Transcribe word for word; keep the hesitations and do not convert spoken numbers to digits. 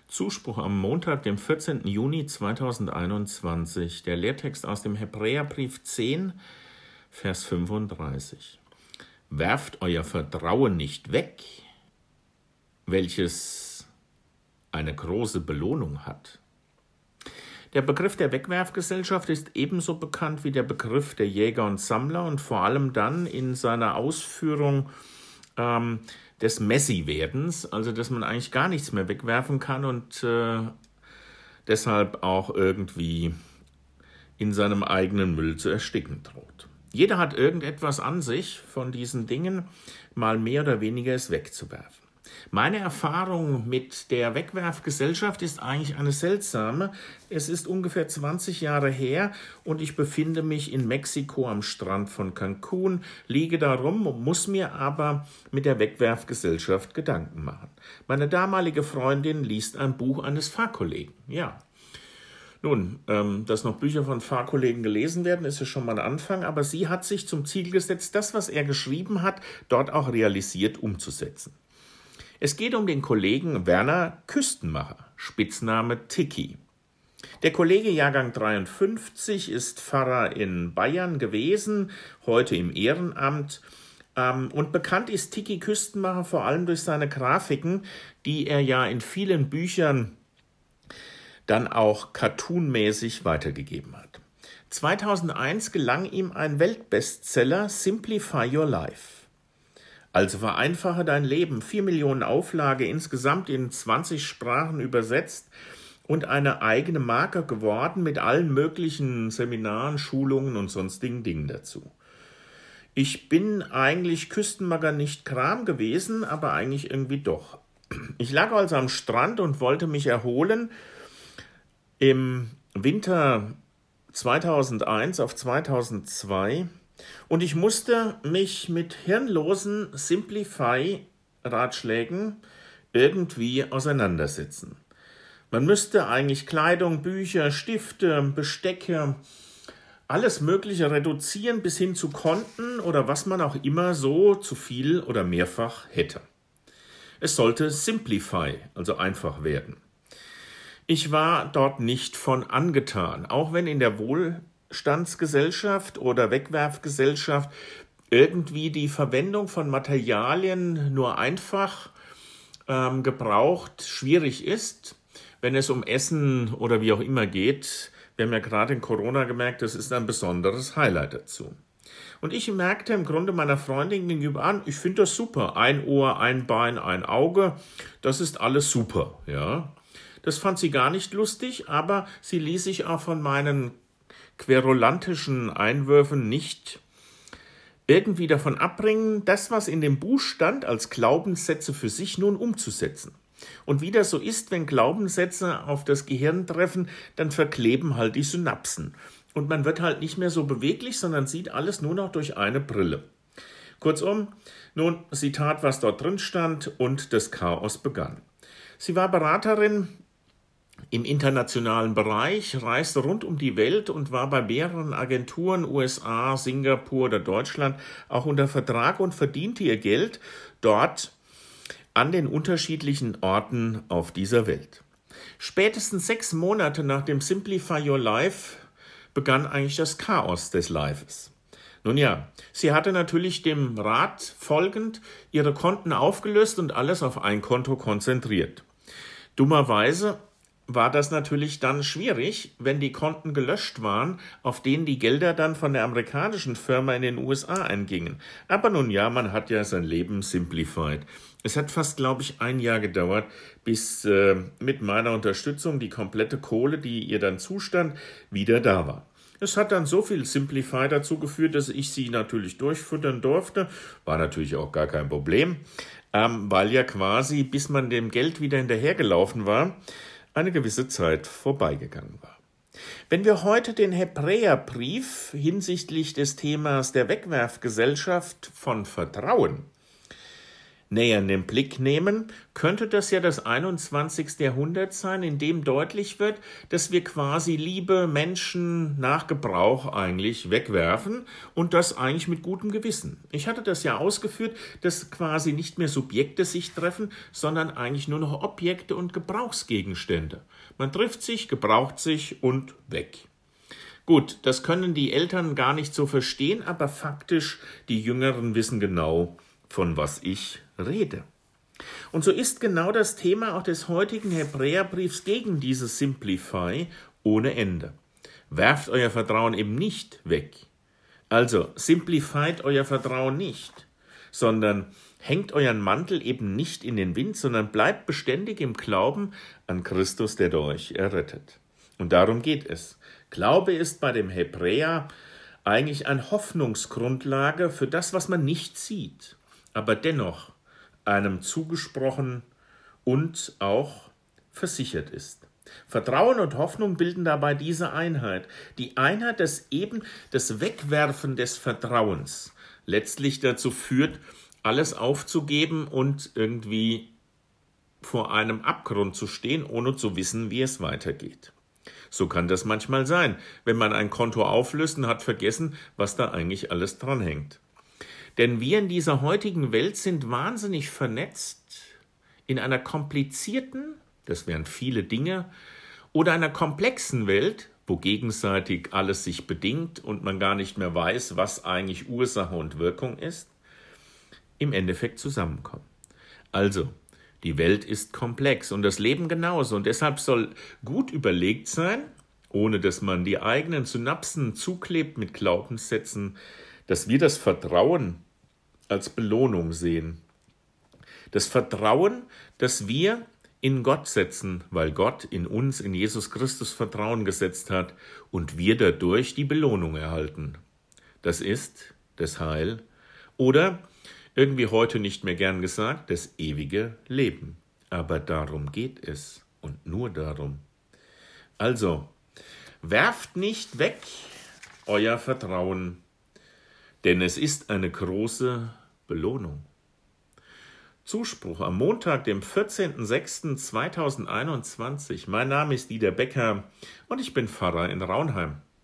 Zuspruch am Montag, dem vierzehnten Juni zweitausendeinundzwanzig. Der Lehrtext aus dem Hebräerbrief zehn, Vers fünfunddreißig. Werft euer Vertrauen nicht weg, welches eine große Belohnung hat. Der Begriff der Wegwerfgesellschaft ist ebenso bekannt wie der Begriff der Jäger und Sammler und vor allem dann in seiner Ausführung ähm, des Messi-Werdens, also dass man eigentlich gar nichts mehr wegwerfen kann und äh, deshalb auch irgendwie in seinem eigenen Müll zu ersticken droht. Jeder hat irgendetwas an sich von diesen Dingen, mal mehr oder weniger es wegzuwerfen. Meine Erfahrung mit der Wegwerfgesellschaft ist eigentlich eine seltsame. Es ist ungefähr zwanzig Jahre her und ich befinde mich in Mexiko am Strand von Cancun, liege da rum, muss mir aber mit der Wegwerfgesellschaft Gedanken machen. Meine damalige Freundin liest ein Buch eines Fahrkollegen. Ja. Nun, ähm, dass noch Bücher von Fahrkollegen gelesen werden, ist ja schon mal ein Anfang, aber sie hat sich zum Ziel gesetzt, das, was er geschrieben hat, dort auch realisiert umzusetzen. Es geht um den Kollegen Werner Küstenmacher, Spitzname Tiki. Der Kollege Jahrgang dreiundfünfzig ist Pfarrer in Bayern gewesen, heute im Ehrenamt. Ähm, und bekannt ist Tiki Küstenmacher vor allem durch seine Grafiken, die er ja in vielen Büchern dann auch cartoonmäßig weitergegeben hat. zweitausendeins gelang ihm ein Weltbestseller, Simplify Your Life. Also vereinfache dein Leben, vier Millionen Auflage, insgesamt in zwanzig Sprachen übersetzt und eine eigene Marke geworden mit allen möglichen Seminaren, Schulungen und sonstigen Dingen dazu. Ich bin eigentlich Küstenmacher nicht Kram gewesen, aber eigentlich irgendwie doch. Ich lag also am Strand und wollte mich erholen. Im Winter zweitausendeins auf zweitausendzwei und ich musste mich mit hirnlosen Simplify-Ratschlägen irgendwie auseinandersetzen. Man müsste eigentlich Kleidung, Bücher, Stifte, Bestecke, alles Mögliche reduzieren bis hin zu Konten oder was man auch immer so zu viel oder mehrfach hätte. Es sollte Simplify, also einfach werden. Ich war dort nicht von angetan, auch wenn in der Wohlstandsgesellschaft oder Wegwerfgesellschaft irgendwie die Verwendung von Materialien nur einfach ähm, gebraucht schwierig ist, wenn es um Essen oder wie auch immer geht. Wir haben ja gerade in Corona gemerkt, das ist ein besonderes Highlight dazu. Und ich merkte im Grunde meiner Freundin gegenüber an, ich finde das super, ein Ohr, ein Bein, ein Auge, das ist alles super, ja. Das fand sie gar nicht lustig, aber sie ließ sich auch von meinen querulantischen Einwürfen nicht irgendwie davon abbringen, das, was in dem Buch stand, als Glaubenssätze für sich nun umzusetzen. Und wie das so ist, wenn Glaubenssätze auf das Gehirn treffen, dann verkleben halt die Synapsen. Und man wird halt nicht mehr so beweglich, sondern sieht alles nur noch durch eine Brille. Kurzum, nun, sie tat, was dort drin stand und das Chaos begann. Sie war Beraterin im internationalen Bereich, reiste rund um die Welt und war bei mehreren Agenturen, U S A, Singapur oder Deutschland, auch unter Vertrag und verdiente ihr Geld dort an den unterschiedlichen Orten auf dieser Welt. Spätestens sechs Monate nach dem Simplify Your Life begann eigentlich das Chaos des Lifes. Nun ja, sie hatte natürlich dem Rat folgend ihre Konten aufgelöst und alles auf ein Konto konzentriert. Dummerweise war das natürlich dann schwierig, wenn die Konten gelöscht waren, auf denen die Gelder dann von der amerikanischen Firma in den U S A eingingen. Aber nun ja, man hat ja sein Leben simplified. Es hat fast, glaube ich, ein Jahr gedauert, bis äh, mit meiner Unterstützung die komplette Kohle, die ihr dann zustand, wieder da war. Es hat dann so viel Simplify dazu geführt, dass ich sie natürlich durchfüttern durfte. War natürlich auch gar kein Problem, ähm, weil ja quasi, bis man dem Geld wieder hinterhergelaufen war, eine gewisse Zeit vorbeigegangen war. Wenn wir heute den Hebräerbrief hinsichtlich des Themas der Wegwerfgesellschaft von Vertrauen näher in den Blick nehmen, könnte das ja das einundzwanzigste. Jahrhundert sein, in dem deutlich wird, dass wir quasi liebe Menschen nach Gebrauch eigentlich wegwerfen und das eigentlich mit gutem Gewissen. Ich hatte das ja ausgeführt, dass quasi nicht mehr Subjekte sich treffen, sondern eigentlich nur noch Objekte und Gebrauchsgegenstände. Man trifft sich, gebraucht sich und weg. Gut, das können die Eltern gar nicht so verstehen, aber faktisch, die Jüngeren wissen genau, von was ich rede. Und so ist genau das Thema auch des heutigen Hebräerbriefs gegen dieses Simplify ohne Ende. Werft euer Vertrauen eben nicht weg. Also simplified euer Vertrauen nicht, sondern hängt euren Mantel eben nicht in den Wind, sondern bleibt beständig im Glauben an Christus, der euch errettet. Und darum geht es. Glaube ist bei dem Hebräer eigentlich eine Hoffnungsgrundlage für das, was man nicht sieht, aber dennoch einem zugesprochen und auch versichert ist. Vertrauen und Hoffnung bilden dabei diese Einheit. Die Einheit, dass eben das Wegwerfen des Vertrauens letztlich dazu führt, alles aufzugeben und irgendwie vor einem Abgrund zu stehen, ohne zu wissen, wie es weitergeht. So kann das manchmal sein, wenn man ein Konto auflöst und hat vergessen, was da eigentlich alles dranhängt. Denn wir in dieser heutigen Welt sind wahnsinnig vernetzt in einer komplizierten, das wären viele Dinge, oder einer komplexen Welt, wo gegenseitig alles sich bedingt und man gar nicht mehr weiß, was eigentlich Ursache und Wirkung ist, im Endeffekt zusammenkommen. Also, die Welt ist komplex und das Leben genauso und deshalb soll gut überlegt sein, ohne dass man die eigenen Synapsen zuklebt mit Glaubenssätzen, dass wir das Vertrauen als Belohnung sehen. Das Vertrauen, das wir in Gott setzen, weil Gott in uns, in Jesus Christus Vertrauen gesetzt hat und wir dadurch die Belohnung erhalten. Das ist das Heil oder, irgendwie heute nicht mehr gern gesagt, das ewige Leben. Aber darum geht es und nur darum. Also, werft nicht weg euer Vertrauen, denn es ist eine große Belohnung. Zuspruch am Montag, dem vierzehnten sechsten zweitausendeinundzwanzig. Mein Name ist Dieter Becker und ich bin Pfarrer in Raunheim.